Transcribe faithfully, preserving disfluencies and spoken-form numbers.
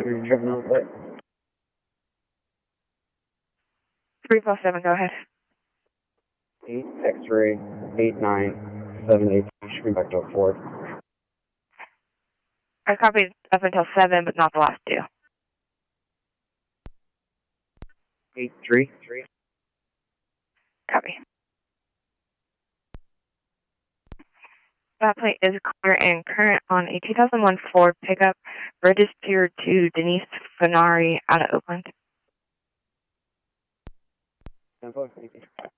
seven, driven on foot. three four seven, go ahead. eight, X-ray, eight nine, seven eight, should be back to Ford. I copied up until seven, but not the last two. eight three, three. Copy. That plate is clear and current on a two thousand one Ford pickup registered to Denise Fenari out of Oakland. ten four, thank you.